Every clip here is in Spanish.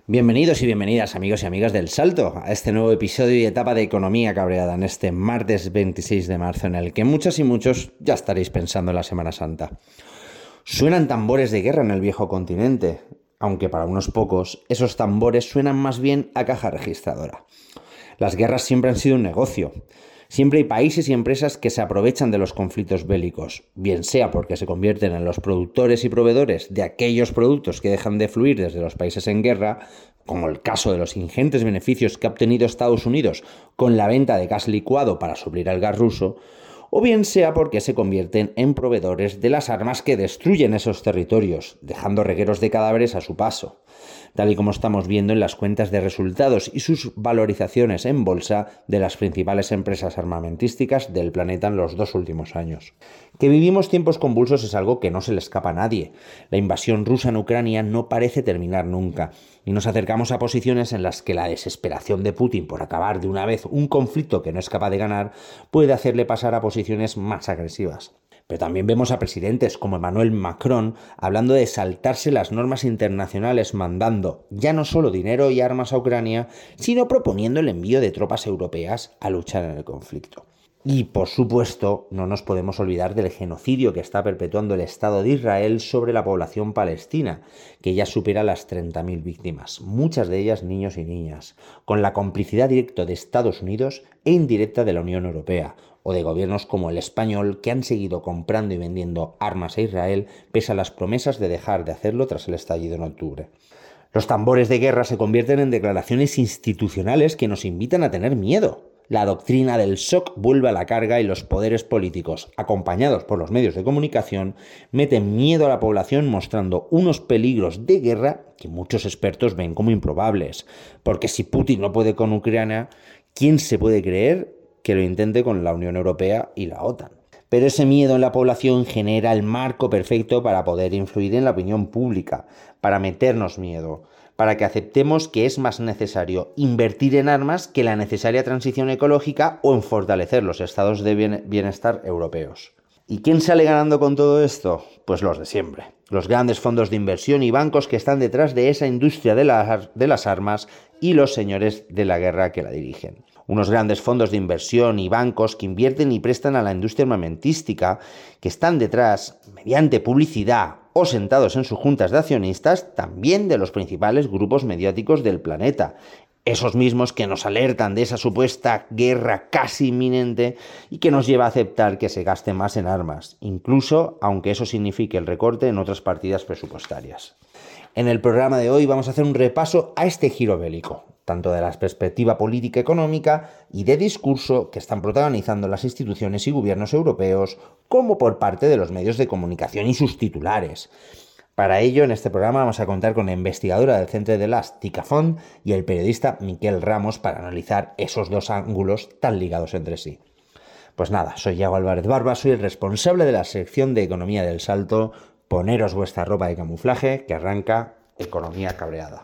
Bienvenidos y bienvenidas, amigos y amigas del Salto, a este nuevo episodio y etapa de Economía Cabreada en este martes 26 de marzo, en el que muchas y muchos ya estaréis pensando en la Semana Santa. Suenan tambores de guerra en el viejo continente, aunque para unos pocos esos tambores suenan más bien a caja registradora. Las guerras siempre han sido un negocio. Siempre hay países y empresas que se aprovechan de los conflictos bélicos, bien sea porque se convierten en los productores y proveedores de aquellos productos que dejan de fluir desde los países en guerra, como el caso de los ingentes beneficios que ha obtenido Estados Unidos con la venta de gas licuado para suplir al gas ruso, o bien sea porque se convierten en proveedores de las armas que destruyen esos territorios, dejando regueros de cadáveres a su paso, tal y como estamos viendo en las cuentas de resultados y sus valorizaciones en bolsa de las principales empresas armamentísticas del planeta en los 2 últimos años. Que vivimos tiempos convulsos es algo que no se le escapa a nadie. La invasión rusa en Ucrania no parece terminar nunca, y nos acercamos a posiciones en las que la desesperación de Putin por acabar de una vez un conflicto que no es capaz de ganar puede hacerle pasar a posiciones más agresivas. Pero también vemos a presidentes como Emmanuel Macron hablando de saltarse las normas internacionales, mandando ya no solo dinero y armas a Ucrania, sino proponiendo el envío de tropas europeas a luchar en el conflicto. Y, por supuesto, no nos podemos olvidar del genocidio que está perpetuando el Estado de Israel sobre la población palestina, que ya supera las 30.000 víctimas, muchas de ellas niños y niñas, con la complicidad directa de Estados Unidos e indirecta de la Unión Europea, o de gobiernos como el español que han seguido comprando y vendiendo armas a Israel pese a las promesas de dejar de hacerlo tras el estallido en octubre. Los tambores de guerra se convierten en declaraciones institucionales que nos invitan a tener miedo. La doctrina del shock vuelve a la carga y los poderes políticos, acompañados por los medios de comunicación, meten miedo a la población mostrando unos peligros de guerra que muchos expertos ven como improbables. Porque si Putin no puede con Ucrania, ¿quién se puede creer que lo intente con la Unión Europea y la OTAN? Pero ese miedo en la población genera el marco perfecto para poder influir en la opinión pública, para meternos miedo, para que aceptemos que es más necesario invertir en armas que la necesaria transición ecológica o en fortalecer los estados de bienestar europeos. ¿Y quién sale ganando con todo esto? Pues los de siempre. Los grandes fondos de inversión y bancos que están detrás de esa industria de las armas y los señores de la guerra que la dirigen. Unos grandes fondos de inversión y bancos que invierten y prestan a la industria armamentística, que están detrás, mediante publicidad o sentados en sus juntas de accionistas, también de los principales grupos mediáticos del planeta. Esos mismos que nos alertan de esa supuesta guerra casi inminente y que nos lleva a aceptar que se gaste más en armas, incluso aunque eso signifique el recorte en otras partidas presupuestarias. En el programa de hoy vamos a hacer un repaso a este giro bélico, tanto de la perspectiva política, económica y de discurso que están protagonizando las instituciones y gobiernos europeos, como por parte de los medios de comunicación y sus titulares. Para ello, en este programa vamos a contar con la investigadora del Centre de las TICAFON y el periodista Miquel Ramos para analizar esos dos ángulos tan ligados entre sí. Pues nada, soy Iago Álvarez Barba, soy el responsable de la sección de Economía del Salto. Poneros vuestra ropa de camuflaje, que arranca Economía Cabreada.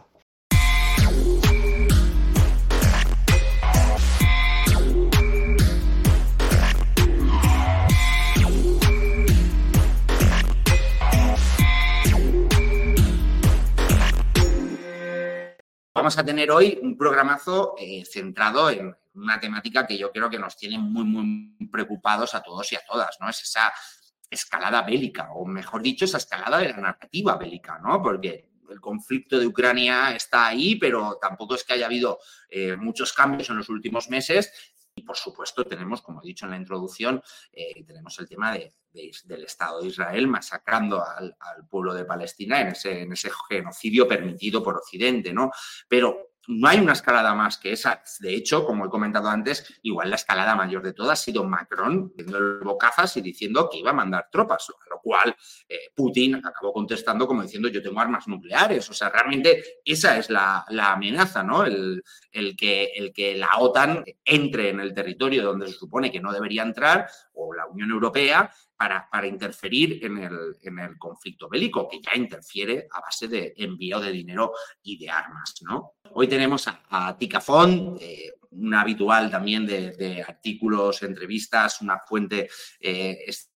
Vamos a tener hoy un programazo centrado en una temática que yo creo que nos tiene muy preocupados a todos y a todas, ¿no? Es esa escalada bélica, o mejor dicho, esa escalada de la narrativa bélica, ¿no? Porque el conflicto de Ucrania está ahí, pero tampoco es que haya habido muchos cambios en los últimos meses. Y, por supuesto, tenemos, como he dicho en la introducción, tenemos el tema del Estado de Israel masacrando al pueblo de Palestina en ese genocidio permitido por Occidente, ¿no? Pero no hay una escalada más que esa. De hecho, como he comentado antes, igual la escalada mayor de todas ha sido Macron dando bocazas y diciendo que iba a mandar tropas, a lo cual Putin acabó contestando como diciendo yo tengo armas nucleares. O sea, realmente esa es la amenaza, ¿no? El que la OTAN entre en el territorio donde se supone que no debería entrar, o la Unión Europea, para interferir en el conflicto bélico, que ya interfiere a base de envío de dinero y de armas, ¿no? Hoy tenemos a TICAFON, una habitual también de artículos, entrevistas, una fuente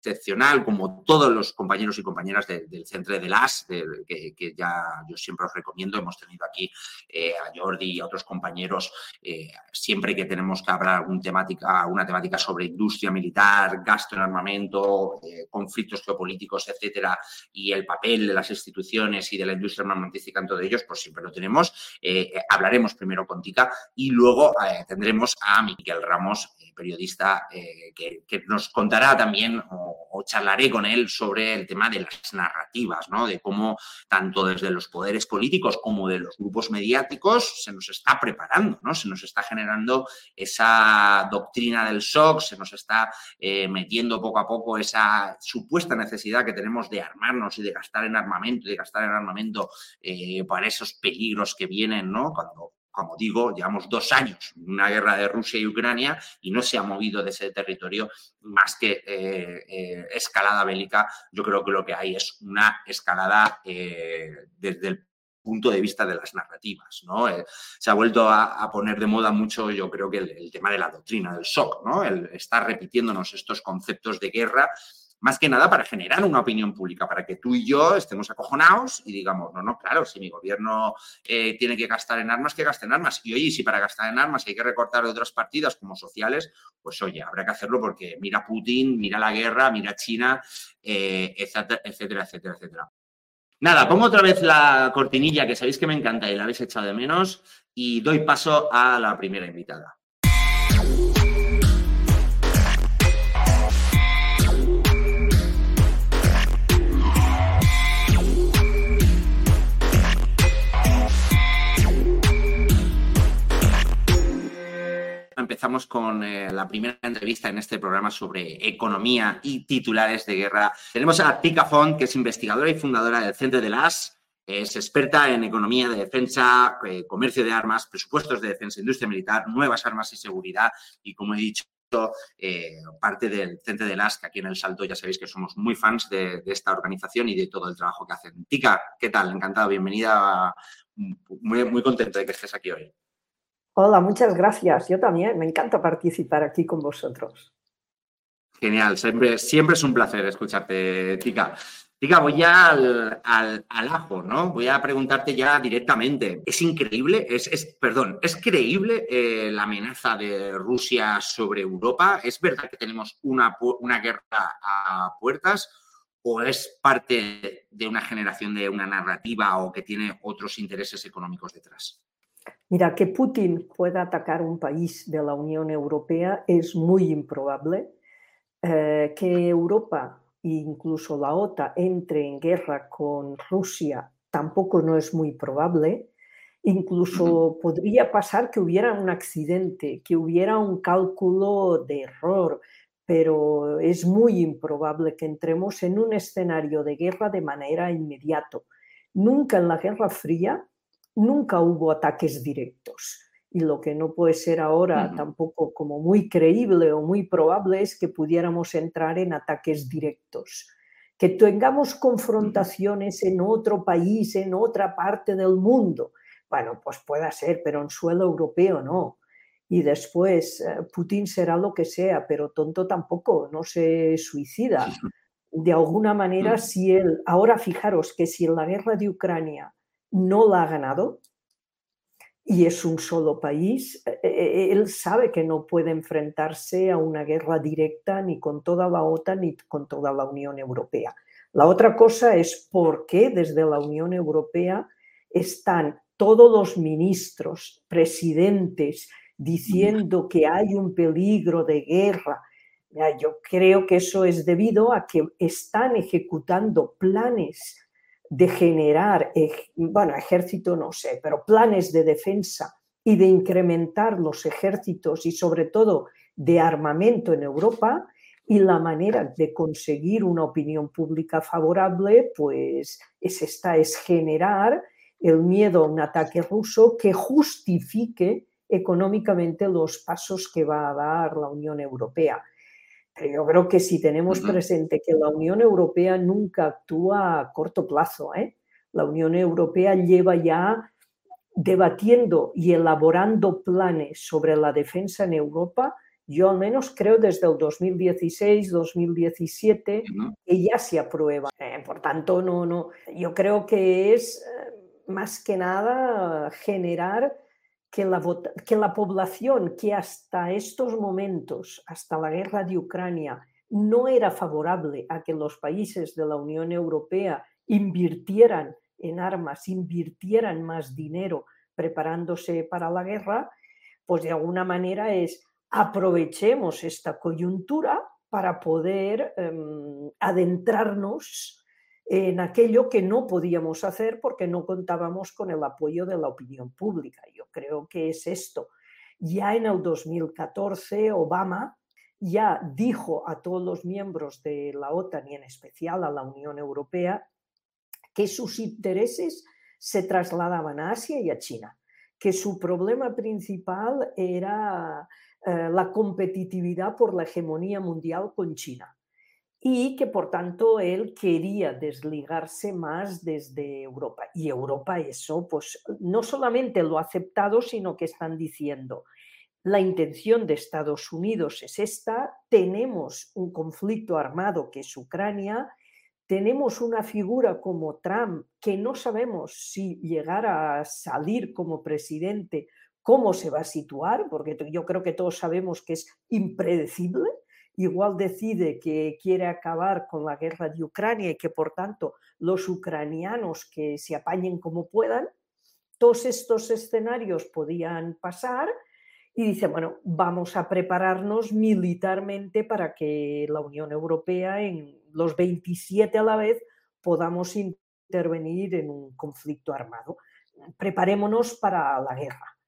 excepcional, como todos los compañeros y compañeras del Centre de l'As, que ya yo siempre os recomiendo. Hemos tenido aquí a Jordi y a otros compañeros siempre que tenemos que hablar una temática sobre industria militar, gasto en armamento, conflictos geopolíticos, etcétera, y el papel de las instituciones y de la industria armamentística en todo ellos, pues siempre lo tenemos. Hablaremos primero con Tika y luego tendremos a Miquel Ramos, periodista, que nos contará también o charlaré con él sobre el tema de las narrativas, ¿no? De cómo tanto desde los poderes políticos como de los grupos mediáticos se nos está preparando, ¿no? Se nos está generando esa doctrina del shock, se nos está metiendo poco a poco esa supuesta necesidad que tenemos de armarnos y de gastar en armamento para esos peligros que vienen, ¿no? Cuando, como digo, llevamos 2 años en una guerra de Rusia y Ucrania y no se ha movido de ese territorio más que escalada bélica. Yo creo que lo que hay es una escalada desde el punto de vista de las narrativas, ¿no? Se ha vuelto a poner de moda mucho, yo creo que el tema de la doctrina del shock, ¿no? El estar repitiéndonos estos conceptos de guerra, más que nada para generar una opinión pública, para que tú y yo estemos acojonados y digamos, no, claro, si mi gobierno tiene que gastar en armas, que gaste en armas. Y oye, si para gastar en armas hay que recortar de otras partidas como sociales, pues oye, habrá que hacerlo porque mira Putin, mira la guerra, mira China, etcétera, etcétera, etcétera, etcétera. Nada, pongo otra vez la cortinilla que sabéis que me encanta y la habéis echado de menos y doy paso a la primera invitada. Empezamos con la primera entrevista en este programa sobre economía y titulares de guerra. Tenemos a Tika Font, que es investigadora y fundadora del Centre de l'As. Es experta en economía de defensa, comercio de armas, presupuestos de defensa, industria militar, nuevas armas y seguridad. Y como he dicho, parte del Centre de l'As, que aquí en El Salto ya sabéis que somos muy fans de esta organización y de todo el trabajo que hacen. Tika, ¿qué tal? Encantada, bienvenida. Muy contento de que estés aquí hoy. Hola, muchas gracias. Yo también, me encanta participar aquí con vosotros. Genial, siempre es un placer escucharte, Tika. Tika, voy ya al ajo, ¿no? Voy a preguntarte ya directamente. ¿Es increíble, es creíble la amenaza de Rusia sobre Europa? ¿Es verdad que tenemos una guerra a puertas? ¿O es parte de una generación de una narrativa o que tiene otros intereses económicos detrás? Mira, que Putin pueda atacar un país de la Unión Europea es muy improbable. Que Europa e incluso la OTAN entre en guerra con Rusia tampoco no es muy probable. Incluso podría pasar que hubiera un accidente, que hubiera un cálculo de error, pero es muy improbable que entremos en un escenario de guerra de manera inmediata. Nunca en la Guerra Fría nunca hubo ataques directos. Y lo que no puede ser ahora tampoco como muy creíble o muy probable es que pudiéramos entrar en ataques directos. Que tengamos confrontaciones en otro país, en otra parte del mundo. Bueno, pues puede ser, pero en suelo europeo no. Y después Putin será lo que sea, pero tonto tampoco, no se suicida. De alguna manera, si él... Ahora fijaros que si en la guerra de Ucrania no la ha ganado y es un solo país, él sabe que no puede enfrentarse a una guerra directa ni con toda la OTAN ni con toda la Unión Europea. La otra cosa es por qué desde la Unión Europea están todos los ministros, presidentes, diciendo que hay un peligro de guerra. Yo creo que eso es debido a que están ejecutando planes de generar, ejército no sé, pero planes de defensa y de incrementar los ejércitos y sobre todo de armamento en Europa, y la manera de conseguir una opinión pública favorable pues es generar el miedo a un ataque ruso que justifique económicamente los pasos que va a dar la Unión Europea. Yo creo que si tenemos presente que la Unión Europea nunca actúa a corto plazo, la Unión Europea lleva ya debatiendo y elaborando planes sobre la defensa en Europa Yo al menos creo desde el 2016, 2017, que ya se aprueba. Por tanto, yo creo que es más que nada generar que la población que hasta estos momentos, hasta la guerra de Ucrania, no era favorable a que los países de la Unión Europea invirtieran en armas, invirtieran más dinero preparándose para la guerra, pues de alguna manera aprovechemos esta coyuntura para poder adentrarnos en aquello que no podíamos hacer porque no contábamos con el apoyo de la opinión pública. Yo creo que es esto. Ya en el 2014 Obama ya dijo a todos los miembros de la OTAN y en especial a la Unión Europea que sus intereses se trasladaban a Asia y a China, que su problema principal era la competitividad por la hegemonía mundial con China y que por tanto él quería desligarse más desde Europa. Y Europa eso pues no solamente lo ha aceptado, sino que están diciendo la intención de Estados Unidos es esta, tenemos un conflicto armado que es Ucrania, tenemos una figura como Trump que no sabemos si llegará a salir como presidente, cómo se va a situar, porque yo creo que todos sabemos que es impredecible. Igual decide que quiere acabar con la guerra de Ucrania y que por tanto los ucranianos que se apañen como puedan. Todos estos escenarios podían pasar y dice, bueno, vamos a prepararnos militarmente para que la Unión Europea, en los 27 a la vez, podamos intervenir en un conflicto armado. Preparémonos para la guerra.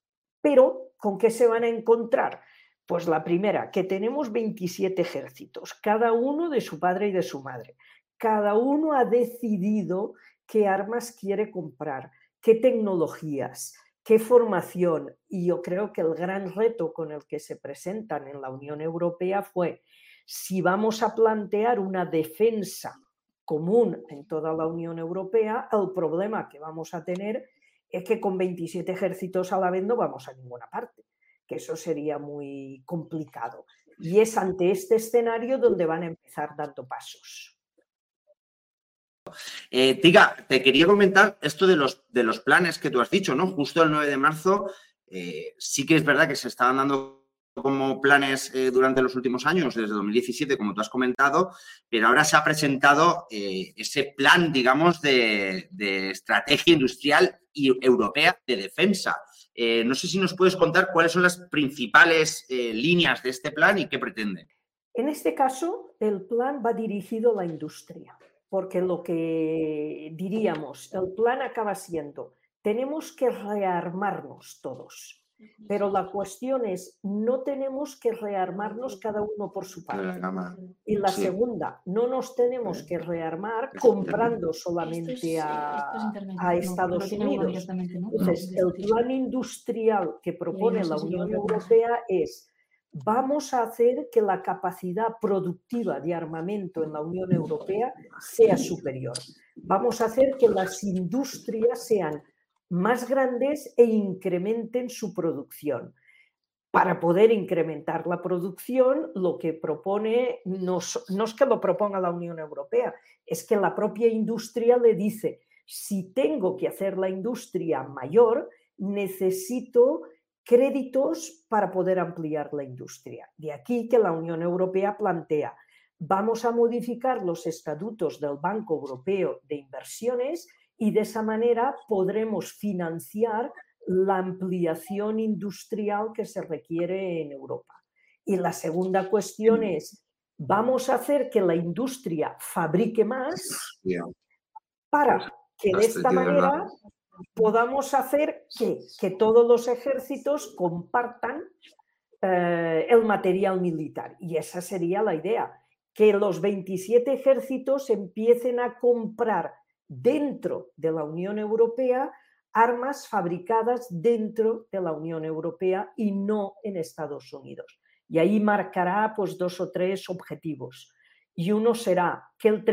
Pero, ¿con qué se van a encontrar? Pues la primera, que tenemos 27 ejércitos, cada uno de su padre y de su madre. Cada uno ha decidido qué armas quiere comprar, qué tecnologías, qué formación. Y yo creo que el gran reto con el que se presentan en la Unión Europea fue si vamos a plantear una defensa común en toda la Unión Europea, el problema que vamos a tener es que con 27 ejércitos a la vez no vamos a ninguna parte, que eso sería muy complicado. Y es ante este escenario donde van a empezar dando pasos. Tika, te quería comentar esto de los planes que tú has dicho, ¿no? Justo el 9 de marzo sí que es verdad que se estaban dando como planes durante los últimos años, desde 2017, como tú has comentado, pero ahora se ha presentado ese plan, digamos, de estrategia industrial europea de defensa. No sé si nos puedes contar cuáles son las principales líneas de este plan y qué pretende. En este caso, el plan va dirigido a la industria, porque lo que diríamos, el plan acaba siendo, tenemos que rearmarnos todos. Pero la cuestión es, no tenemos que rearmarnos cada uno por su parte. Y la segunda, no nos tenemos que rearmar comprando solamente a Estados Unidos. Entonces, el plan industrial que propone la Unión Europea es, vamos a hacer que la capacidad productiva de armamento en la Unión Europea sea superior. Vamos a hacer que las industrias sean más grandes e incrementen su producción. Para poder incrementar la producción, lo que propone, no es que lo proponga la Unión Europea, es que la propia industria le dice, si tengo que hacer la industria mayor, necesito créditos para poder ampliar la industria. De aquí que la Unión Europea plantea, vamos a modificar los estatutos del Banco Europeo de Inversiones y de esa manera podremos financiar la ampliación industrial que se requiere en Europa. Y la segunda cuestión es, vamos a hacer que la industria fabrique más para que de esta manera podamos hacer que todos los ejércitos compartan el material militar. Y esa sería la idea, que los 27 ejércitos empiecen a comprar dentro de la Unión Europea armas fabricadas dentro de la Unión Europea y no en Estados Unidos. Y ahí marcará pues 2 o 3 objetivos. Y uno será que el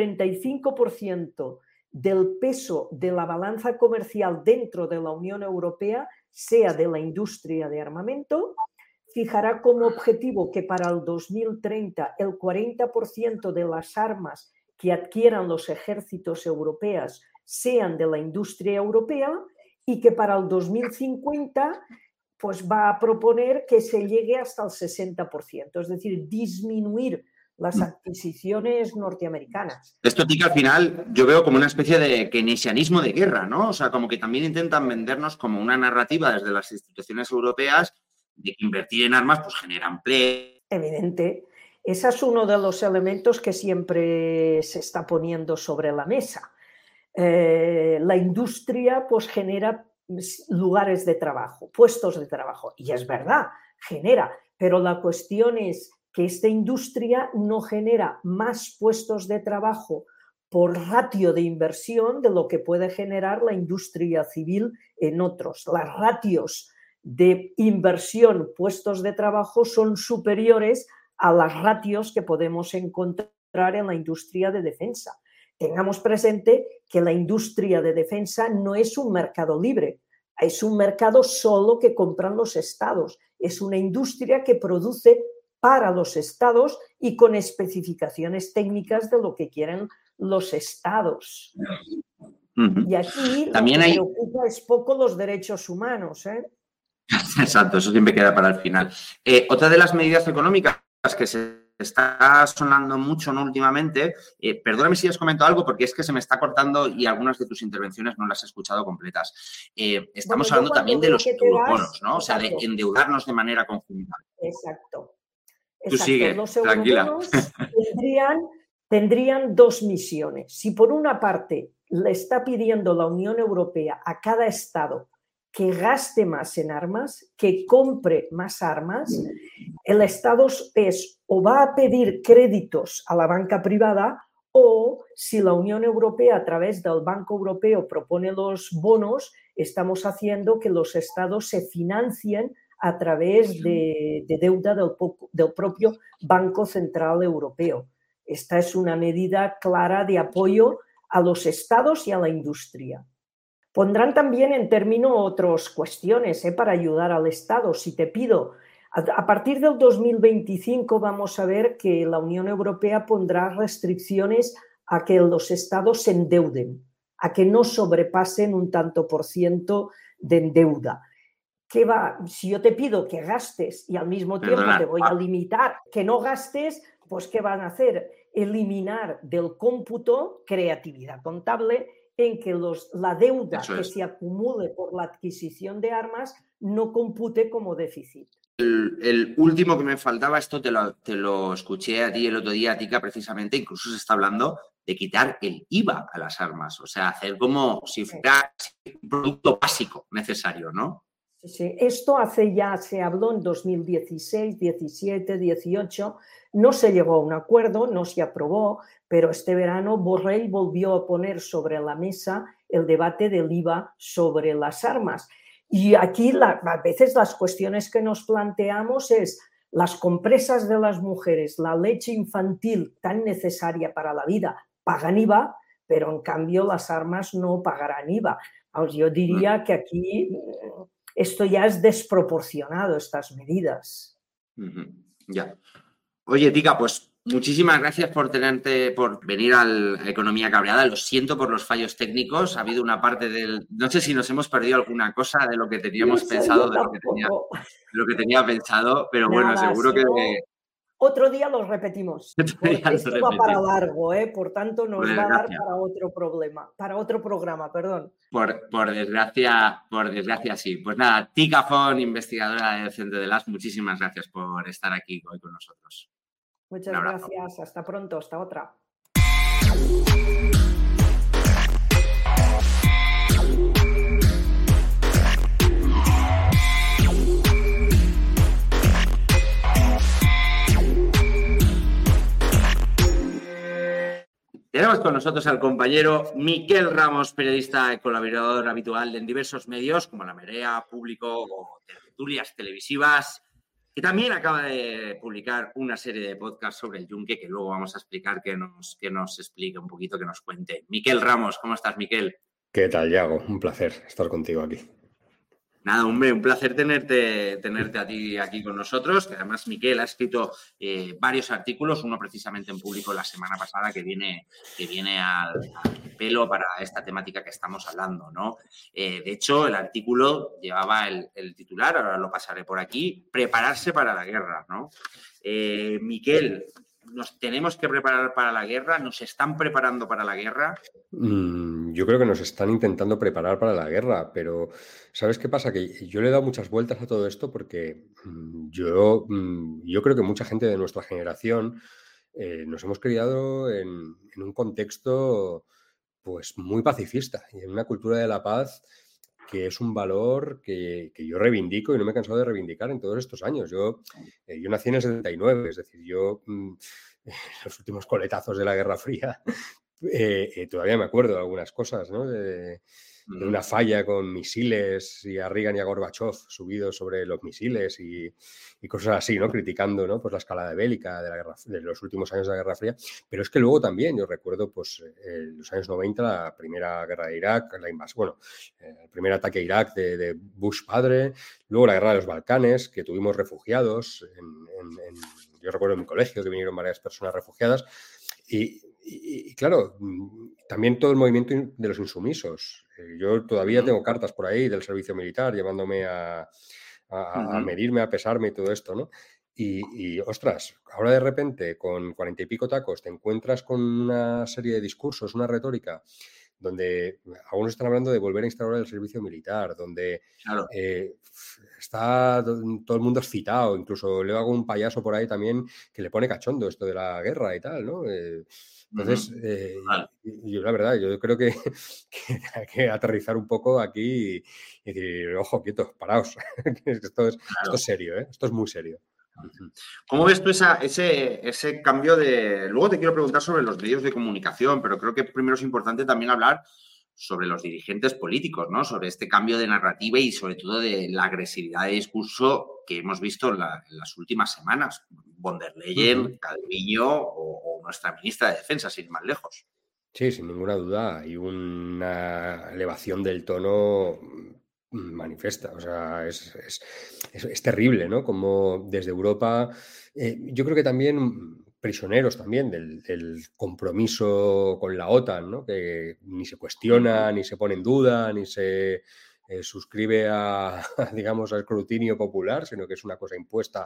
35% del peso de la balanza comercial dentro de la Unión Europea sea de la industria de armamento, fijará como objetivo que para el 2030 el 40% de las armas que adquieran los ejércitos europeos sean de la industria europea y que para el 2050 pues va a proponer que se llegue hasta el 60%, es decir, disminuir las adquisiciones norteamericanas. Esto, Tica, al final yo veo como una especie de keynesianismo de guerra, ¿no? O sea, como que también intentan vendernos como una narrativa desde las instituciones europeas de que invertir en armas pues genera empleo. Evidente. Ese es uno de los elementos que siempre se está poniendo sobre la mesa. La industria pues genera lugares de trabajo, puestos de trabajo. Y es verdad, genera. Pero la cuestión es que esta industria no genera más puestos de trabajo por ratio de inversión de lo que puede generar la industria civil en otros. Las ratios de inversión, puestos de trabajo, son superiores a las ratios que podemos encontrar en la industria de defensa. Tengamos presente que la industria de defensa no es un mercado libre, es un mercado solo que compran los estados. Es una industria que produce para los estados y con especificaciones técnicas de lo que quieren los estados. Y aquí también lo que preocupa es poco los derechos humanos, ¿eh? Exacto, eso siempre queda para el final. Otra de las medidas económicas que se está sonando mucho, ¿no?, últimamente, perdóname si has comentado algo porque es que se me está cortando y algunas de tus intervenciones no las he escuchado completas. Estamos hablando también de los eurobonos, ¿no? O sea, de endeudarnos de manera conjunta. Exacto. Tú sigue, los tranquila. eurobonos tendrían dos misiones. Si por una parte le está pidiendo la Unión Europea a cada estado que gaste más en armas, que compre más armas, el estado o va a pedir créditos a la banca privada o si la Unión Europea a través del Banco Europeo propone los bonos, estamos haciendo que los estados se financien a través de deuda del propio Banco Central Europeo. Esta es una medida clara de apoyo a los estados y a la industria. Pondrán también en término otras cuestiones para ayudar al Estado. Si te pido, a partir del 2025 vamos a ver que la Unión Europea pondrá restricciones a que los Estados se endeuden, a que no sobrepasen un tanto por ciento de deuda. Si yo te pido que gastes y al mismo tiempo te voy a limitar que no gastes, pues ¿qué van a hacer? Eliminar del cómputo creatividad contable en que la deuda que se acumule por la adquisición de armas no compute como déficit. El último que me faltaba, esto te lo escuché a ti el otro día, Tica, precisamente, incluso se está hablando de quitar el IVA a las armas, o sea, hacer como si fuera un producto básico necesario, ¿no? Sí, esto se habló en 2016, 17, 18, no se llegó a un acuerdo, no se aprobó, pero este verano Borrell volvió a poner sobre la mesa el debate del IVA sobre las armas. Y aquí a veces las cuestiones que nos planteamos es las compresas de las mujeres, la leche infantil tan necesaria para la vida, pagan IVA, pero en cambio las armas no pagarán IVA. Yo diría que aquí esto ya es desproporcionado, estas medidas. Ya. Oye, Tica, pues muchísimas gracias por venir a Economía Cabreada. Lo siento por los fallos técnicos. Ha habido una parte no sé si nos hemos perdido alguna cosa de lo que teníamos pensado, de lo que tenía pensado, pero nada, bueno, seguro que... Otro día los repetimos. Esto va para largo, por tanto nos va a dar para otro programa, perdón. Por desgracia, sí. Pues nada, Tica Font, investigadora del Centro de LAS, muchísimas gracias por estar aquí hoy con nosotros. Muchas gracias, hasta pronto, hasta otra. Tenemos con nosotros al compañero Miquel Ramos, periodista y colaborador habitual en diversos medios como La Marea, Público o tertulias televisivas, que también acaba de publicar una serie de podcasts sobre el yunque que luego vamos a explicar, que nos explique un poquito, que nos cuente. Miquel Ramos, ¿cómo estás, Miquel? ¿Qué tal, Yago? Un placer estar contigo aquí. Nada, hombre, un placer tenerte a ti aquí con nosotros, que además Miquel ha escrito varios artículos, uno precisamente en público la semana pasada que viene al pelo para esta temática que estamos hablando, ¿no? De hecho, el artículo llevaba el titular, ahora lo pasaré por aquí, prepararse para la guerra, ¿no? Miquel, ¿nos tenemos que preparar para la guerra? ¿Nos están preparando para la guerra? Yo creo que nos están intentando preparar para la guerra, pero ¿sabes qué pasa? Que yo le he dado muchas vueltas a todo esto porque yo creo que mucha gente de nuestra generación nos hemos criado en un contexto pues muy pacifista y en una cultura de la paz que es un valor que yo reivindico y no me he cansado de reivindicar en todos estos años. Yo nací en el 79, es decir, los últimos coletazos de la Guerra Fría todavía me acuerdo de algunas cosas, ¿no? De una falla con misiles y a Reagan y a Gorbachev subidos sobre los misiles y cosas así, ¿no? Criticando, ¿no? Pues la escalada bélica de los últimos años de la Guerra Fría. Pero es que luego también, yo recuerdo, pues, los años 90, la primera guerra de Irak, el primer ataque a Irak de Bush padre, luego la guerra de los Balcanes, que tuvimos refugiados. Yo recuerdo en mi colegio que vinieron varias personas refugiadas y claro, también todo el movimiento de los insumisos. Yo todavía tengo cartas por ahí del servicio militar llamándome a medirme, a pesarme y todo esto, ¿no? Y ostras, ahora de repente con 40 y pico tacos te encuentras con una serie de discursos, una retórica donde algunos están hablando de volver a instaurar el servicio militar, donde Claro. está todo el mundo excitado, incluso le hago un payaso por ahí también que le pone cachondo esto de la guerra y tal, ¿no? Entonces, yo la verdad, yo creo que hay que aterrizar un poco aquí y decir, ojo, quietos, paraos, esto es serio, ¿eh? Esto es muy serio. ¿Cómo ves tú ese cambio de...? Luego te quiero preguntar sobre los medios de comunicación, pero creo que primero es importante también hablar sobre los dirigentes políticos, ¿no? Sobre este cambio de narrativa y sobre todo de la agresividad de discurso que hemos visto en las últimas semanas. Von der Leyen, Calviño o nuestra ministra de Defensa, sin ir más lejos. Sí, sin ninguna duda. Hay una elevación del tono manifiesta. O sea, es terrible, ¿no? Como desde Europa, yo creo que también prisioneros también del compromiso con la OTAN, ¿no? Que ni se cuestiona, ni se pone en duda, ni se suscribe digamos, al escrutinio popular, sino que es una cosa impuesta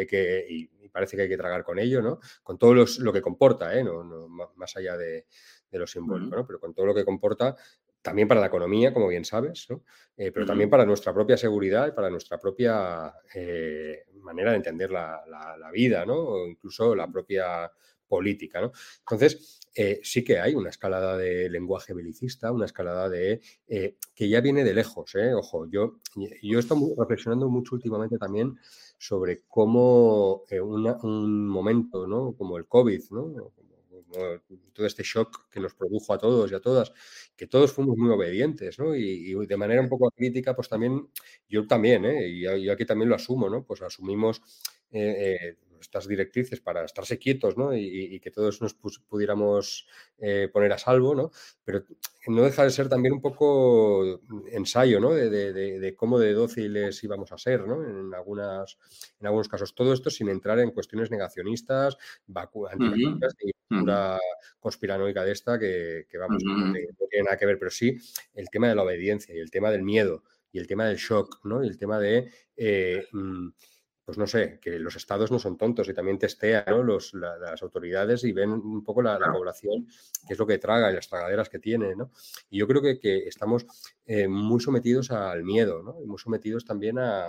y parece que hay que tragar con ello, ¿no? Con todo lo que comporta, no, más allá de lo simbólico, ¿no? Pero con todo lo que comporta, también para la economía, como bien sabes, ¿no? Pero también para nuestra propia seguridad y para nuestra propia manera de entender la vida, ¿no? O incluso la propia política, ¿no? Entonces, sí que hay una escalada de lenguaje belicista, una escalada que ya viene de lejos, ¿eh? Ojo, yo he estado reflexionando mucho últimamente también sobre cómo un momento, ¿no? Como el COVID, ¿no? Todo este shock que nos produjo a todos y a todas, que todos fuimos muy obedientes, ¿no? Y de manera un poco crítica, pues también, yo también, y yo aquí también lo asumo, ¿no? Pues asumimos estas directrices para estarse quietos, ¿no? Y que todos nos pudiéramos poner a salvo, ¿no? Pero no deja de ser también un poco ensayo, ¿no? De cómo de dóciles íbamos a ser, ¿no? En algunos casos. Todo esto sin entrar en cuestiones negacionistas, antivacunas, ni pura conspiranoica de esta que vamos, no tiene nada que ver. Pero sí el tema de la obediencia y el tema del miedo y el tema del shock, ¿no? Y el tema de... pues no sé, que los estados no son tontos y también testean, ¿no? las autoridades y ven un poco la población, qué es lo que traga y las tragaderas que tiene, ¿no? Y yo creo que estamos muy sometidos al miedo, ¿no? Y muy sometidos también a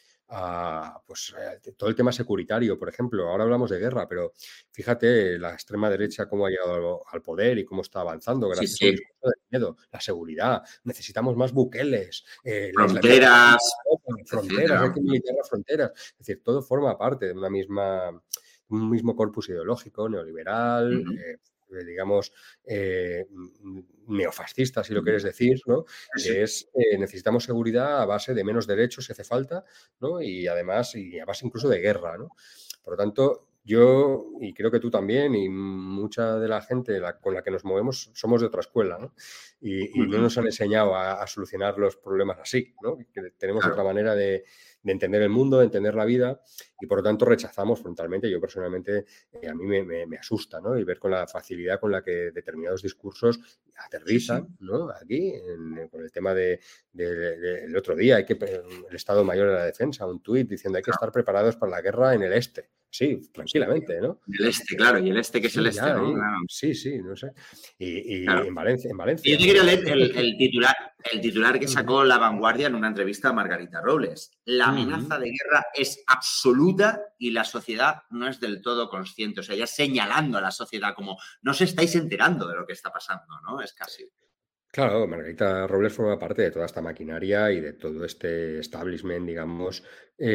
todo el tema securitario, por ejemplo. Ahora hablamos de guerra, pero fíjate la extrema derecha cómo ha llegado al poder y cómo está avanzando gracias al discurso del miedo, la seguridad. Necesitamos más buqueles, fronteras, hay que militar las fronteras. Es decir, todo forma parte de un mismo corpus ideológico neoliberal, digamos, neofascista, si lo quieres decir, ¿no? Que es, necesitamos seguridad a base de menos derechos si hace falta, ¿no? Y además, a base incluso de guerra, ¿no? Por lo tanto, yo, y creo que tú también, y mucha de la gente con la que nos movemos, somos de otra escuela, ¿no? Y no nos han enseñado a solucionar los problemas así, ¿no? Que tenemos Claro. otra manera de entender el mundo, de entender la vida, y por lo tanto rechazamos frontalmente. Yo personalmente, a mí me asusta, ¿no? Y ver con la facilidad con la que determinados discursos aterrizan, Sí. ¿no? Aquí, con el tema del otro día, el Estado Mayor de la Defensa, un tuit diciendo hay que estar preparados para la guerra en el este. Sí, Sí. tranquilamente, ¿no? El este, claro, y el este que es el Sí, este, ya, ¿no? Claro. sí, no sé. Y Claro. en Yo Valencia, te ¿no? quiero leer el titular que sacó La Vanguardia en una entrevista a Margarita Robles. La amenaza de guerra es absoluta y la sociedad no es del todo consciente. O sea, ya señalando a la sociedad como no os estáis enterando de lo que está pasando, ¿no? Es casi. Claro, Margarita Robles forma parte de toda esta maquinaria y de todo este establishment, digamos,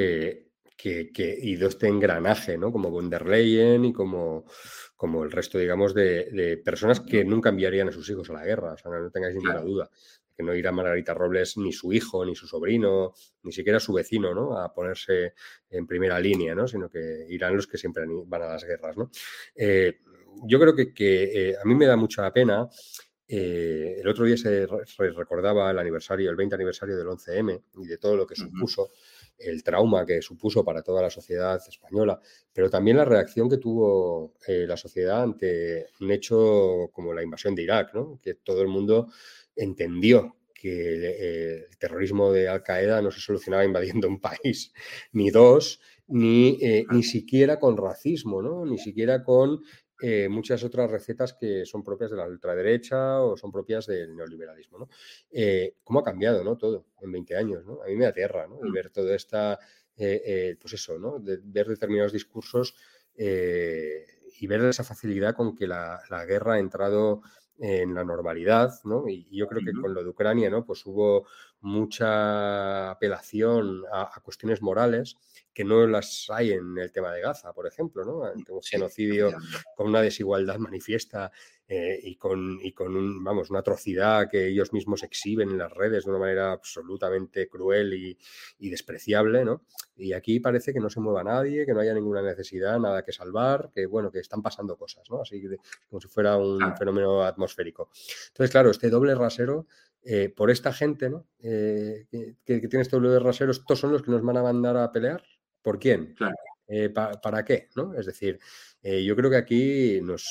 y de este engranaje, ¿no? Como von der Leyen y como el resto, digamos, de personas que nunca enviarían a sus hijos a la guerra. O sea, no tengáis ninguna Claro. duda. Que no irá Margarita Robles ni su hijo, ni su sobrino, ni siquiera su vecino, ¿no? A ponerse en primera línea, ¿no? Sino que irán los que siempre van a las guerras, ¿no? Yo creo que a mí me da mucha pena. El otro día se recordaba el 20 aniversario del 11M y de todo lo que supuso, el trauma que supuso para toda la sociedad española, pero también la reacción que tuvo la sociedad ante un hecho como la invasión de Irak, ¿no? Que todo el mundo entendió que el terrorismo de Al-Qaeda no se solucionaba invadiendo un país, ni dos, ni siquiera con racismo, ¿no? Ni siquiera con muchas otras recetas que son propias de la ultraderecha o son propias del neoliberalismo, ¿no? ¿Cómo ha cambiado, ¿no? Todo en 20 años, ¿no? A mí me aterra, ¿no? Y ver toda esta, pues eso, ¿no? Ver determinados discursos y ver esa facilidad con que la guerra ha entrado en la normalidad, ¿no? Y yo creo que con lo de Ucrania, ¿no? Pues hubo mucha apelación a cuestiones morales que no las hay en el tema de Gaza, por ejemplo, ¿no? Ante un genocidio con una desigualdad manifiesta y con una atrocidad que ellos mismos exhiben en las redes de una manera absolutamente cruel y despreciable, ¿no? Y aquí parece que no se mueva nadie, que no haya ninguna necesidad, nada que salvar, que bueno, que están pasando cosas, ¿no? Así como si fuera un fenómeno atmosférico. Entonces, claro, este doble rasero por esta gente, ¿no? Que tiene este doble rasero, estos son los que nos van a mandar a pelear. ¿Por quién? Claro. ¿Para qué? ¿No? Es decir, yo creo que aquí nos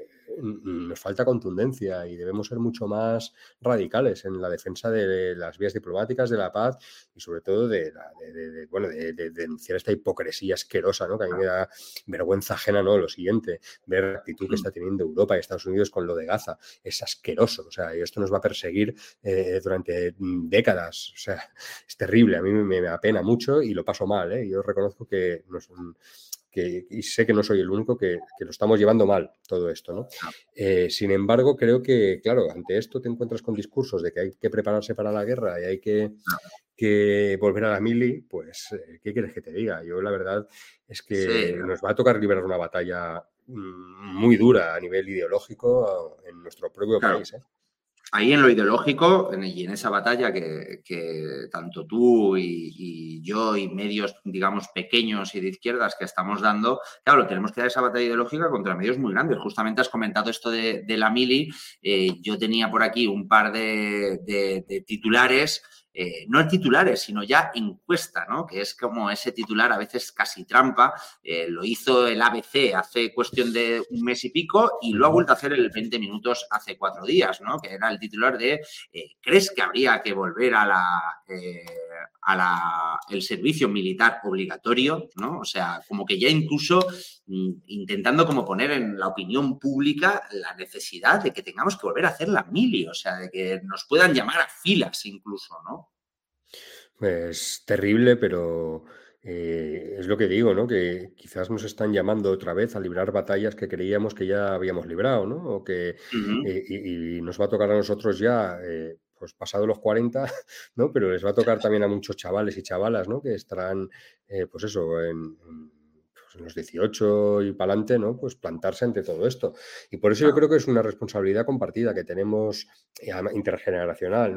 falta contundencia y debemos ser mucho más radicales en la defensa de las vías diplomáticas, de la paz y sobre todo de denunciar esta hipocresía asquerosa, ¿no? Que a mí me da vergüenza ajena, ¿no? Lo siguiente, ver la actitud que está teniendo Europa y Estados Unidos con lo de Gaza. Es asqueroso, o sea, y esto nos va a perseguir durante décadas, o sea, es terrible, a mí me apena mucho y lo paso mal, ¿eh? Yo reconozco que y sé que no soy el único que lo estamos llevando mal todo esto, ¿no? Sin embargo, creo que, claro, ante esto te encuentras con discursos de que hay que prepararse para la guerra y hay que volver a la mili, pues, ¿qué quieres que te diga? Yo la verdad es que nos va a tocar librar una batalla muy dura a nivel ideológico en nuestro propio país, ¿eh? Ahí en lo ideológico y en esa batalla que tanto tú y yo y medios, digamos, pequeños y de izquierdas que estamos dando, claro, tenemos que dar esa batalla ideológica contra medios muy grandes. Justamente has comentado esto de la mili. Yo tenía por aquí un par de titulares. No titulares, sino ya encuesta, ¿no? Que es como ese titular a veces casi trampa. Lo hizo el ABC hace cuestión de un mes y pico y lo ha vuelto a hacer el 20 minutos hace 4 días, ¿no? Que era el titular de ¿crees que habría que volver el servicio militar obligatorio, ¿no? O sea, como que ya incluso intentando como poner en la opinión pública la necesidad de que tengamos que volver a hacer la mili, o sea, de que nos puedan llamar a filas incluso, ¿no? Es terrible, pero es lo que digo, ¿no? Que quizás nos están llamando otra vez a librar batallas que creíamos que ya habíamos librado, ¿no? O que y nos va a tocar a nosotros ya, pues pasado los 40, ¿no? Pero les va a tocar también a muchos chavales y chavalas, ¿no? Que estarán, pues eso, en los 18 y para adelante, ¿no? Pues plantarse ante todo esto. Y por eso yo creo que es una responsabilidad compartida que tenemos intergeneracional, ¿no?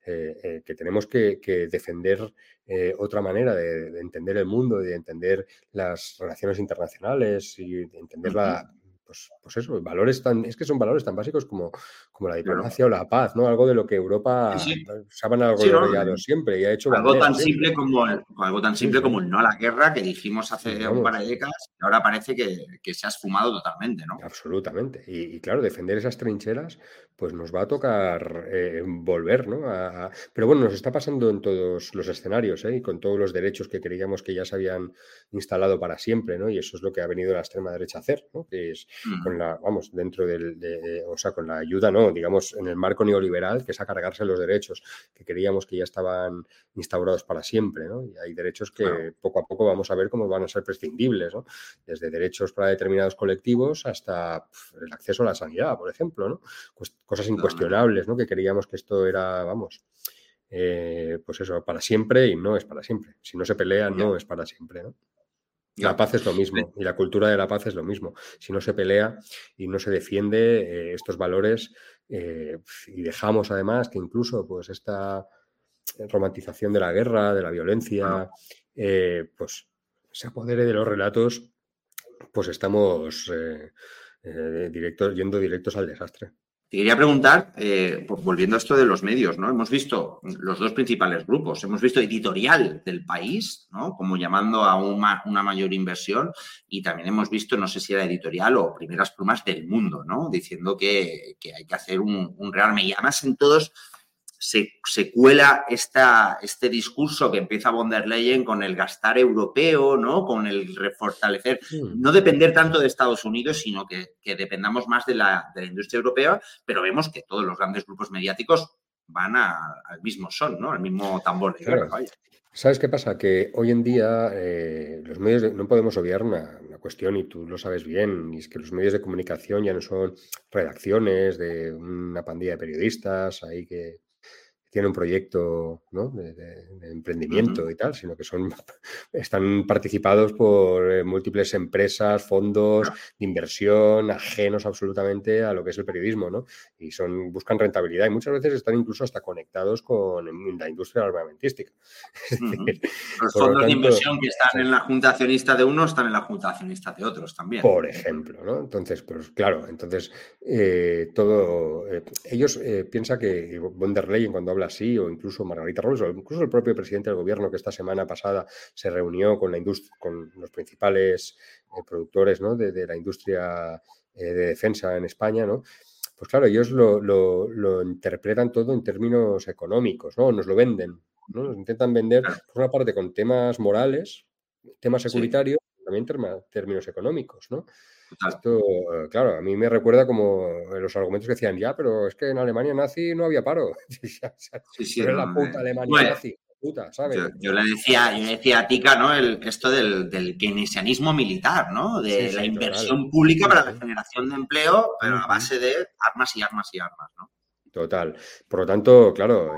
que tenemos que defender otra manera de entender el mundo, de entender las relaciones internacionales y de entender pues eso, valores es que son valores tan básicos como la diplomacia o la paz, ¿no? Algo de lo que Sí, Europa sí. se ha vanagloriado siempre y ha hecho Algo bandera tan siempre. simple como el no a la guerra que dijimos hace un par de décadas, y ahora parece que se ha esfumado totalmente, ¿no? Absolutamente. Y claro, defender esas trincheras, pues nos va a tocar volver, ¿no? Pero bueno, nos está pasando en todos los escenarios, ¿eh? Y con todos los derechos que creíamos que ya se habían instalado para siempre, ¿no? Y eso es lo que ha venido la extrema derecha a hacer, ¿no? Que es con dentro o sea, con la ayuda, ¿no? Digamos, en el marco neoliberal, que es a cargarse los derechos que creíamos que ya estaban instaurados para siempre, ¿no? Y hay derechos que poco a poco vamos a ver cómo van a ser prescindibles, ¿no? Desde derechos para determinados colectivos hasta el acceso a la sanidad, por ejemplo, ¿no? Pues cosas incuestionables, ¿no? Que creíamos que esto era, pues eso, para siempre y no es para siempre. Si no se pelea, no es para siempre, ¿no? La paz es lo mismo y la cultura de la paz es lo mismo. Si no se pelea y no se defiende estos valores y dejamos además que incluso pues esta romantización de la guerra, de la violencia, pues se apodere de los relatos, pues estamos yendo directos al desastre. Te quería preguntar, volviendo a esto de los medios, ¿no? Hemos visto los dos principales grupos. Hemos visto Editorial del País, ¿no? Como llamando a una mayor inversión, y también hemos visto, no sé si era Editorial o Primeras Plumas del Mundo, ¿no? Diciendo que hay que hacer un rearme. Y además en todos se cuela este discurso que empieza von der Leyen con el gastar europeo, ¿no? Con el refortalecer, no depender tanto de Estados Unidos, sino que dependamos más de la industria europea, pero vemos que todos los grandes grupos mediáticos van al mismo son, ¿no? Al mismo tambor de guerra, vaya. ¿Sabes qué pasa? Que hoy en día los medios, no podemos obviar una cuestión, y tú lo sabes bien, y es que los medios de comunicación ya no son redacciones de una pandilla de periodistas ahí que tiene un proyecto, ¿no? de emprendimiento y tal, sino que están participados por múltiples empresas, fondos de inversión, ajenos absolutamente a lo que es el periodismo, ¿no? Y buscan rentabilidad y muchas veces están incluso hasta conectados con la industria armamentística. Los fondos de inversión que están en la junta accionista de unos están en la junta accionista de otros también. Por ejemplo, ¿no? Entonces, pues claro, ellos piensan que von der Leyen cuando habla así, o incluso Margarita Robles, o incluso el propio presidente del gobierno que esta semana pasada se reunió con los principales productores, ¿no? de la industria de defensa en España, ¿no? Pues claro, ellos lo interpretan todo en términos económicos, ¿no? Nos lo venden, ¿no? Nos intentan vender, por una parte, con temas morales, temas securitarios, también términos económicos, ¿no? Esto, claro, a mí me recuerda como los argumentos que decían, ya, pero es que en Alemania nazi no había paro. Pero la puta Alemania nazi, puta, ¿sabes? Yo le decía a Tica, ¿no? Esto del keynesianismo militar, ¿no? De la inversión pública para la generación de empleo, pero a base de armas y armas y armas, ¿no? Total. Por lo tanto, claro,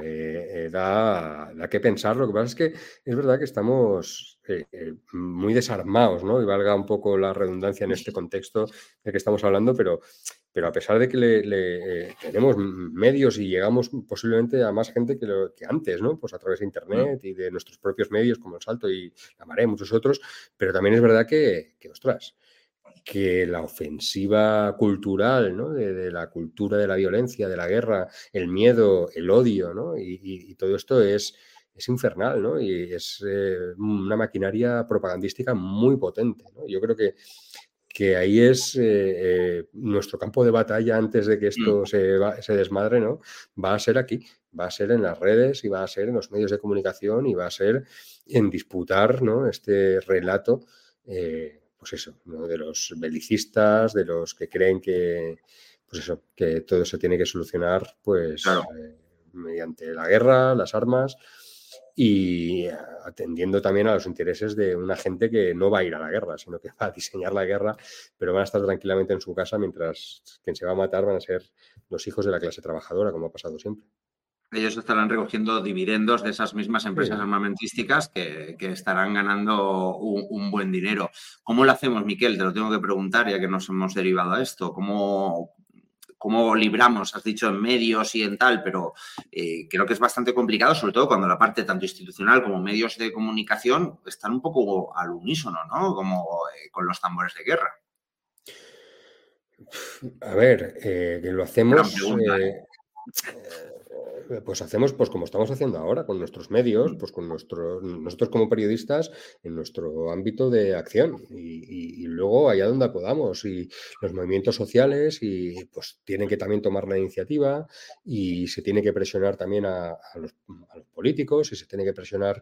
da que pensar. Lo que pasa es que es verdad que estamos muy desarmados, ¿no? Y valga un poco la redundancia en este contexto de que estamos hablando, pero a pesar de que tenemos medios y llegamos posiblemente a más gente que antes, ¿no? Pues a través de Internet y de nuestros propios medios como El Salto y La Marea y muchos otros, pero también es verdad que ostras, que la ofensiva cultural, ¿no? de la cultura de la violencia, de la guerra, el miedo, el odio, ¿no? Y todo esto es infernal, ¿no? Y es una maquinaria propagandística muy potente, ¿no? Yo creo que ahí es nuestro campo de batalla antes de que esto se desmadre, ¿no? Va a ser aquí, va a ser en las redes y va a ser en los medios de comunicación y va a ser en disputar, ¿no? Este relato pues eso, ¿no? De los belicistas, de los que creen que, pues eso, que todo se tiene que solucionar pues mediante la guerra, las armas y atendiendo también a los intereses de una gente que no va a ir a la guerra, sino que va a diseñar la guerra, pero van a estar tranquilamente en su casa mientras quien se va a matar van a ser los hijos de la clase trabajadora, como ha pasado siempre. Ellos estarán recogiendo dividendos de esas mismas empresas armamentísticas que estarán ganando un buen dinero. ¿Cómo lo hacemos, Miquel? Te lo tengo que preguntar ya que nos hemos derivado a esto. ¿Cómo cómo libramos, has dicho, en medios y en tal, pero creo que es bastante complicado, sobre todo cuando la parte tanto institucional como medios de comunicación están un poco al unísono, ¿no? Como con los tambores de guerra. A ver, que lo hacemos... Gran pregunta, pues hacemos pues como estamos haciendo ahora con nuestros medios, pues con nosotros como periodistas en nuestro ámbito de acción y luego allá donde podamos y los movimientos sociales y pues tienen que también tomar la iniciativa y se tiene que presionar también a los políticos y se tiene que presionar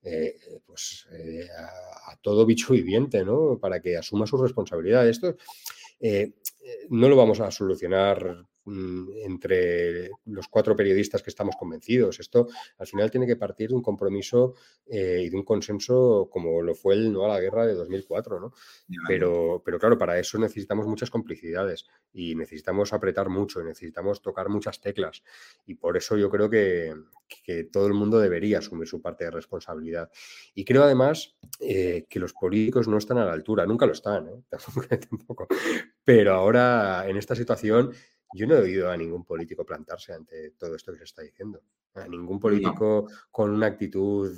a todo bicho viviente, ¿no? Para que asuma su responsabilidad. Esto no lo vamos a solucionar entre los 4 periodistas que estamos convencidos. Esto al final tiene que partir de un compromiso y de un consenso como lo fue el no a la guerra de 2004, ¿no? Pero claro, para eso necesitamos muchas complicidades y necesitamos apretar mucho y necesitamos tocar muchas teclas y por eso yo creo que todo el mundo debería asumir su parte de responsabilidad. Y creo además que los políticos no están a la altura, nunca lo están, tampoco. Pero ahora en esta situación yo no he oído a ningún político plantarse ante todo esto que se está diciendo. A ningún político con una actitud...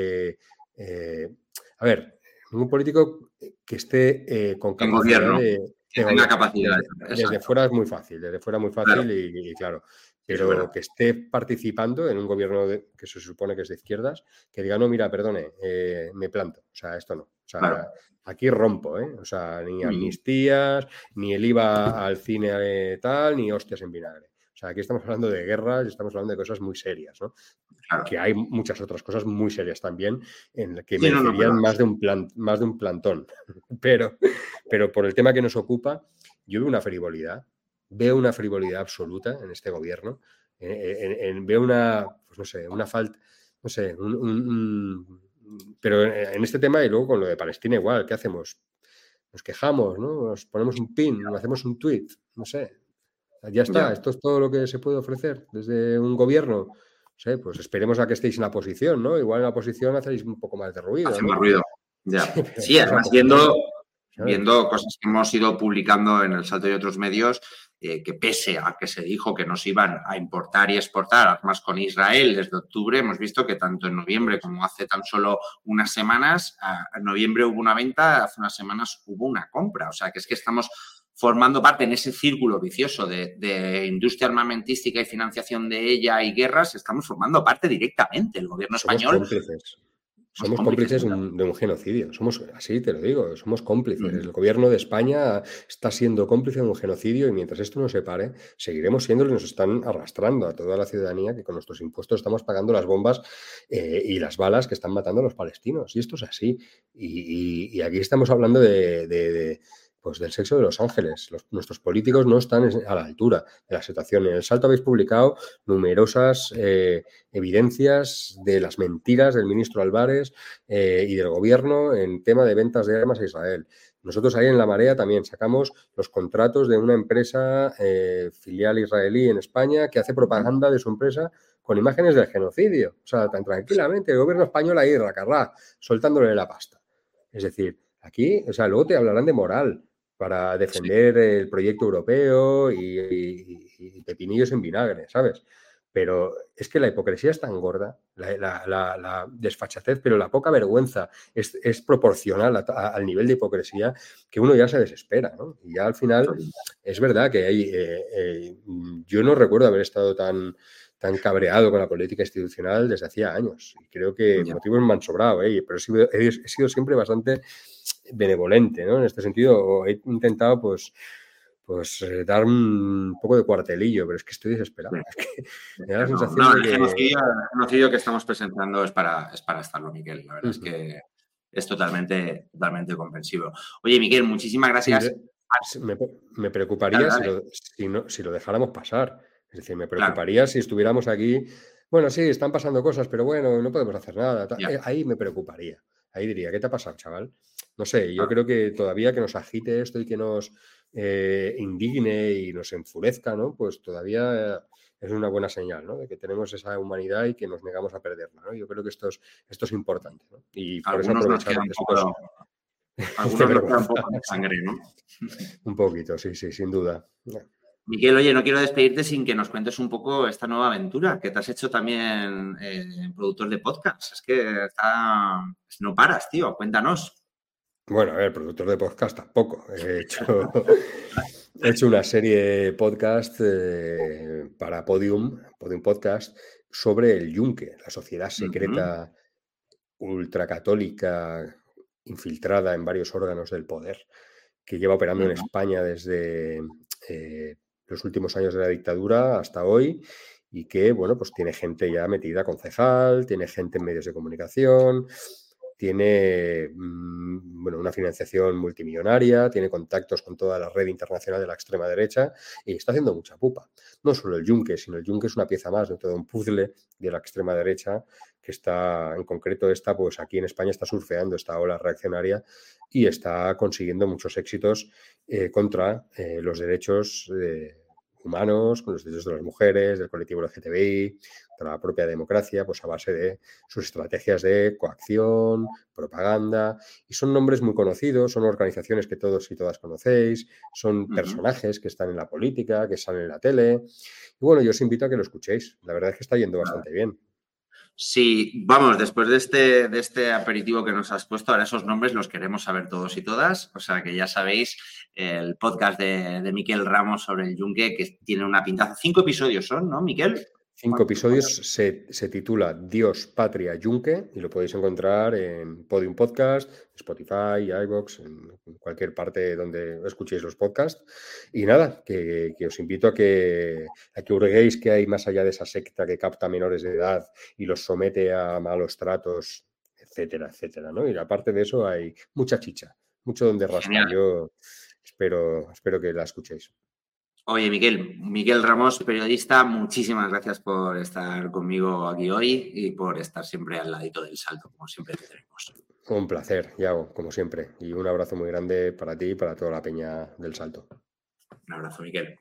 a ver, ningún político que esté con capacidad que tenga capacidad. Desde fuera es muy fácil, claro. Y claro, pero que esté participando en un gobierno que se supone que es de izquierdas, que diga, no, mira, perdone, me planto, o sea, esto no. O sea, claro. Aquí rompo, ¿eh? O sea, ni amnistías, ni el IVA al cine tal, ni hostias en vinagre. O sea, aquí estamos hablando de guerras y estamos hablando de cosas muy serias, ¿no? Claro. Que hay muchas otras cosas muy serias también en las que merecerían más de un plantón. Pero por el tema que nos ocupa, yo veo una frivolidad absoluta en este gobierno. Veo una falta, no sé, pero en este tema y luego con lo de Palestina igual, ¿qué hacemos? Nos quejamos, ¿no? Nos ponemos un pin, hacemos un tweet, no sé. Ya está, esto es todo lo que se puede ofrecer desde un gobierno. No sé, pues esperemos a que estéis en la oposición, ¿no? Igual en la oposición hacéis un poco más de ruido. Hace más ruido, ya. Sí, además viendo cosas que hemos ido publicando en El Salto y otros medios, que pese a que se dijo que nos iban a importar y exportar armas con Israel desde octubre, hemos visto que tanto en noviembre como hace tan solo unas semanas, en noviembre hubo una venta, hace unas semanas hubo una compra. O sea, que es que estamos formando parte en ese círculo vicioso de industria armamentística y financiación de ella y guerras, estamos formando parte directamente. El gobierno español... Somos cómplices de un genocidio. Así te lo digo, somos cómplices. El gobierno de España está siendo cómplice de un genocidio y mientras esto no se pare, seguiremos siendo y nos están arrastrando a toda la ciudadanía que con nuestros impuestos estamos pagando las bombas y las balas que están matando a los palestinos. Y esto es así. Y aquí estamos hablando pues del sexo de los ángeles. Nuestros políticos no están a la altura de la situación. En El Salto habéis publicado numerosas evidencias de las mentiras del ministro Álvarez y del gobierno en tema de ventas de armas a Israel. Nosotros ahí en La Marea también sacamos los contratos de una empresa filial israelí en España que hace propaganda de su empresa con imágenes del genocidio. O sea, tan tranquilamente, el gobierno español ahí, racarrá, soltándole la pasta. Es decir, aquí, o sea, luego te hablarán de moral para defender el proyecto europeo y pepinillos en vinagre, ¿sabes? Pero es que la hipocresía es tan gorda, la desfachatez, pero la poca vergüenza es proporcional al nivel de hipocresía que uno ya se desespera, ¿no? Y ya al final es verdad que yo no recuerdo haber estado tan cabreado con la política institucional desde hacía años. Y creo que motivos me han sobrado, pero he sido siempre bastante benevolente, ¿no? En este sentido, he intentado, pues dar un poco de cuartelillo, pero es que estoy desesperado. Es que me da la sensación de que... El genocidio que estamos presentando es para estarlo, Miquel. La verdad es que es totalmente comprensivo. Oye, Miquel, muchísimas gracias. Sí, me preocuparía si lo dejáramos pasar. Es decir, me preocuparía si estuviéramos aquí... Bueno, sí, están pasando cosas, pero bueno, no podemos hacer nada. Ahí me preocuparía. Ahí diría, ¿qué te ha pasado, chaval? No sé, yo creo que todavía que nos agite esto y que nos indigne y nos enfurezca, ¿no? Pues todavía es una buena señal, ¿no? De que tenemos esa humanidad y que nos negamos a perderla, ¿no? Yo creo que esto es importante, ¿no? Y por eso aprovechar algunos nos quedan un poco de sangre, ¿no? Un poquito, sí, sin duda. Miquel, oye, no quiero despedirte sin que nos cuentes un poco esta nueva aventura que te has hecho también productor de podcast. Es que no paras, tío. Cuéntanos. Bueno, a ver, productor de podcast tampoco. He hecho una serie de podcast para Podium Podcast, sobre el Yunque, la sociedad secreta ultracatólica infiltrada en varios órganos del poder, que lleva operando en España desde los últimos años de la dictadura hasta hoy, y que, bueno, pues tiene gente ya metida concejal, tiene gente en medios de comunicación, tiene una financiación multimillonaria, tiene contactos con toda la red internacional de la extrema derecha y está haciendo mucha pupa. No solo el Yunque, sino el Yunque es una pieza más de todo un puzzle de la extrema derecha que está, en concreto pues aquí en España está surfeando esta ola reaccionaria y está consiguiendo muchos éxitos contra los derechos humanos, con los derechos de las mujeres, del colectivo LGTBI, de la propia democracia, pues a base de sus estrategias de coacción, propaganda, y son nombres muy conocidos, son organizaciones que todos y todas conocéis, son personajes que están en la política, que salen en la tele, y bueno, yo os invito a que lo escuchéis, la verdad es que está yendo bastante bien. Sí, vamos, después de este aperitivo que nos has puesto, ahora esos nombres los queremos saber todos y todas. O sea que ya sabéis, el podcast de Miquel Ramos sobre el Yunque, que tiene una pintaza. 5 episodios son, ¿no, Miquel? 5 episodios, se titula Dios, Patria, Yunque, y lo podéis encontrar en Podium Podcast, Spotify, iVoox, en cualquier parte donde escuchéis los podcasts. Y nada, que os invito a que hurguéis que hay más allá de esa secta que capta menores de edad y los somete a malos tratos, etcétera, etcétera, ¿no? Y aparte de eso hay mucha chicha, mucho donde rascar. Yo espero que la escuchéis. Oye, Miquel Ramos, periodista, muchísimas gracias por estar conmigo aquí hoy y por estar siempre al ladito del Salto, como siempre te tenemos. Un placer, Yago, como siempre. Y un abrazo muy grande para ti y para toda la peña del Salto. Un abrazo, Miquel.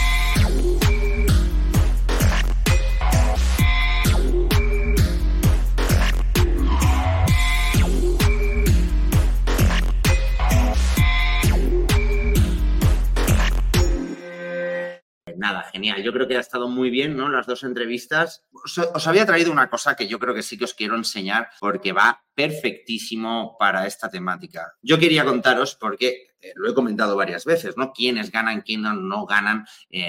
Nada, genial. Yo creo que ha estado muy bien, ¿no? Las dos entrevistas. Os había traído una cosa que yo creo que sí que os quiero enseñar porque va perfectísimo para esta temática. Yo quería contaros, porque lo he comentado varias veces, ¿no? Quiénes ganan, quiénes no ganan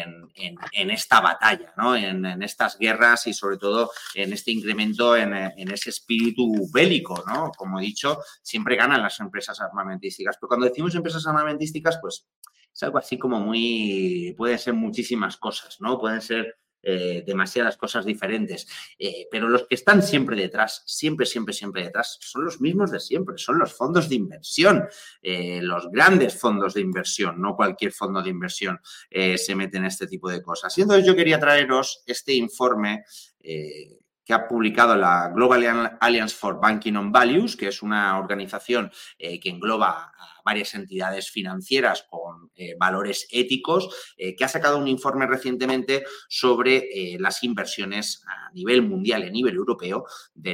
en esta batalla, ¿no? En estas guerras y sobre todo en este incremento en ese espíritu bélico, ¿no? Como he dicho, siempre ganan las empresas armamentísticas. Pero cuando decimos empresas armamentísticas, pues es algo así como pueden ser muchísimas cosas, ¿no? Pueden ser demasiadas cosas diferentes, pero los que están siempre detrás, siempre detrás, son los mismos de siempre, son los fondos de inversión, los grandes fondos de inversión, no cualquier fondo de inversión se mete en este tipo de cosas. Y entonces yo quería traeros este informe que ha publicado la Global Alliance for Banking on Values, que es una organización que engloba a varias entidades financieras con valores éticos, que ha sacado un informe recientemente sobre las inversiones a nivel mundial, a nivel europeo, de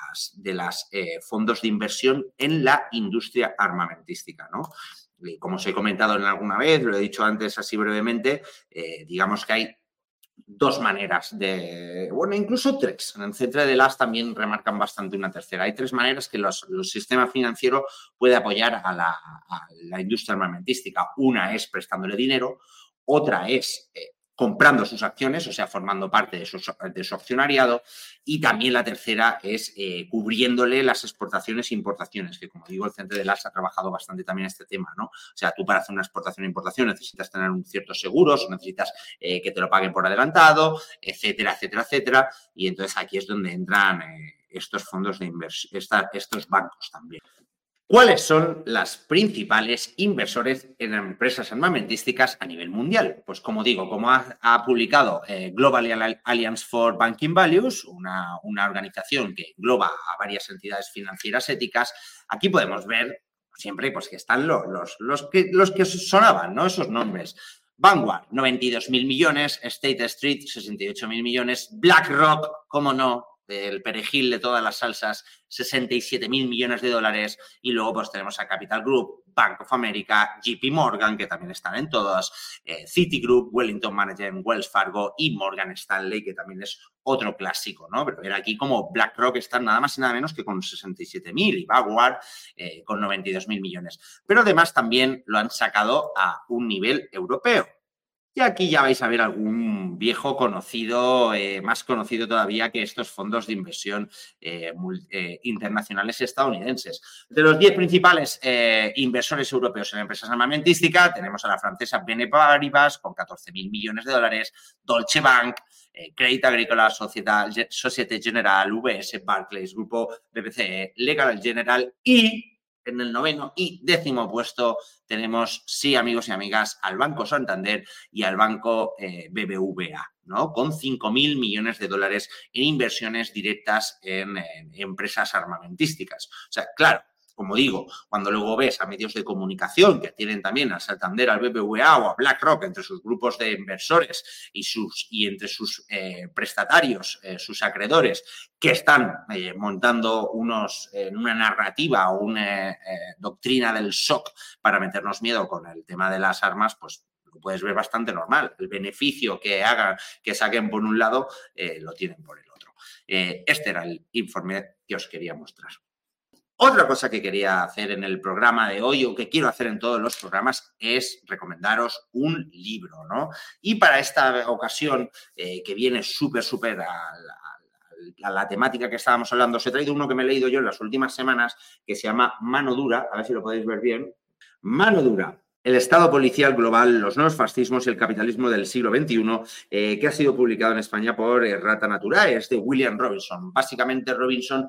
las fondos de inversión en la industria armamentística, ¿no? Como os he comentado alguna vez, lo he dicho antes así brevemente, digamos que hay dos maneras incluso tres. En el centro de las también remarcan bastante una tercera. Hay tres maneras que el sistema financiero puede apoyar a la industria armamentística. Una es prestándole dinero, otra es comprando sus acciones, o sea, formando parte de su accionariado, y también la tercera es cubriéndole las exportaciones e importaciones, que como digo, el Centre de las ha trabajado bastante también este tema, ¿no? O sea, tú para hacer una exportación e importación necesitas tener ciertos seguros, necesitas que te lo paguen por adelantado, etcétera, etcétera, etcétera, y entonces aquí es donde entran estos fondos de inversión, estos bancos también. ¿Cuáles son las principales inversores en empresas armamentísticas a nivel mundial? Pues como digo, como ha publicado Global Alliance for Banking Values, una organización que engloba a varias entidades financieras éticas, aquí podemos ver siempre pues, que están los que sonaban, ¿no? Esos nombres. Vanguard, 92.000 millones, State Street, 68.000 millones, BlackRock, cómo no, el perejil de todas las salsas, 67.000 millones de dólares. Y luego pues tenemos a Capital Group, Bank of America, JP Morgan, que también están en todas, Citigroup, Wellington Management, Wells Fargo y Morgan Stanley, que también es otro clásico, ¿no? Pero ver aquí como BlackRock están nada más y nada menos que con 67.000 y Vanguard con 92.000 millones. Pero además también lo han sacado a un nivel europeo. Y aquí ya vais a ver algún viejo conocido, más conocido todavía que estos fondos de inversión internacionales estadounidenses. De los 10 principales inversores europeos en empresas armamentísticas, tenemos a la francesa BNP Paribas con 14.000 millones de dólares, Deutsche Bank, Crédit Agricole, Societe Generale, UBS, Barclays, Grupo BPCE, Legal General y en el 9º y 10º puesto tenemos, sí, amigos y amigas, al Banco Santander y al Banco BBVA, ¿no? Con 5.000 millones de dólares en inversiones directas en empresas armamentísticas. O sea, claro, como digo, cuando luego ves a medios de comunicación que tienen también al Santander, al BBVA o a BlackRock entre sus grupos de inversores y entre sus prestatarios, sus acreedores, que están montando una narrativa o una doctrina del shock para meternos miedo con el tema de las armas, pues lo puedes ver bastante normal. El beneficio que saquen por un lado, lo tienen por el otro. Este era el informe que os quería mostrar. Otra cosa que quería hacer en el programa de hoy, o que quiero hacer en todos los programas, es recomendaros un libro, ¿no? Y para esta ocasión, que viene súper a la temática que estábamos hablando, os he traído uno que me he leído yo en las últimas semanas, que se llama Mano Dura, a ver si lo podéis ver bien. Mano Dura. El Estado policial global, los nuevos fascismos y el capitalismo del siglo XXI, que ha sido publicado en España por Rata Naturae, es de William Robinson. Básicamente Robinson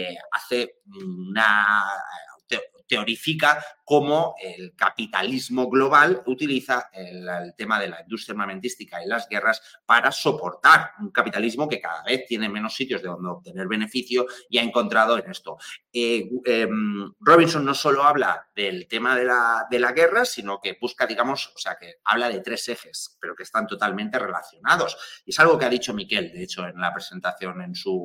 teorifica cómo el capitalismo global utiliza el tema de la industria armamentística y las guerras para soportar un capitalismo que cada vez tiene menos sitios de donde obtener beneficio y ha encontrado en esto. Robinson no solo habla del tema de la guerra, sino que busca, digamos, o sea, que habla de 3 ejes, pero que están totalmente relacionados. Y es algo que ha dicho Miquel, de hecho, en la presentación,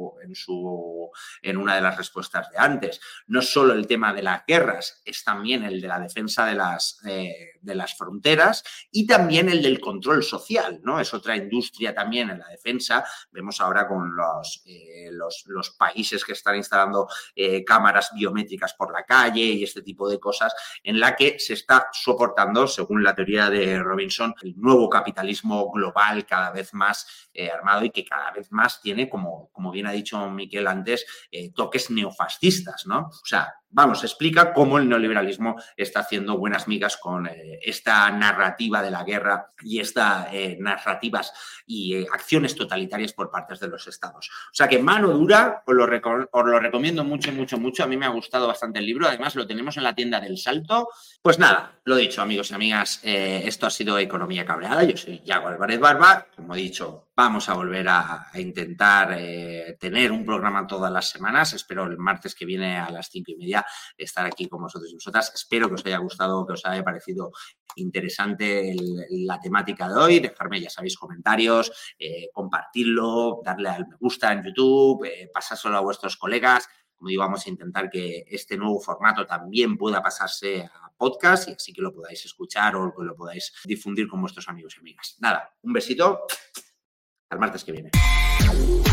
en una de las respuestas de antes. No solo el tema de las guerras, es también el de la defensa de las fronteras y también el del control social, ¿no? Es otra industria también en la defensa. Vemos ahora con los países que están instalando cámaras biométricas por la calle y este tipo de cosas, en la que se está soportando, según la teoría de Robinson, el nuevo capitalismo global cada vez más armado y que cada vez más tiene, como bien ha dicho Miquel antes, toques neofascistas, ¿no? O sea, vamos, explica cómo el neoliberalismo está haciendo buenas migas con esta narrativa de la guerra y estas narrativas y acciones totalitarias por parte de los estados. O sea que Mano Dura, os lo recomiendo mucho. A mí me ha gustado bastante el libro. Además, lo tenemos en la tienda del Salto. Pues nada, lo dicho, amigos y amigas, esto ha sido Economía Cabreada. Yo soy Yago Álvarez Barba. Como he dicho, vamos a volver a intentar tener un programa todas las semanas. Espero el martes que viene a las 5:30 estar aquí con vosotros y vosotras. Espero que os haya gustado, que os haya parecido interesante la temática de hoy. Dejarme, ya sabéis, comentarios, compartirlo, darle al me gusta en YouTube, pasárselo a vuestros colegas. Como digo, vamos a intentar que este nuevo formato también pueda pasarse a podcast y así que lo podáis escuchar o que lo podáis difundir con vuestros amigos y amigas. Nada, un besito. Al martes que viene.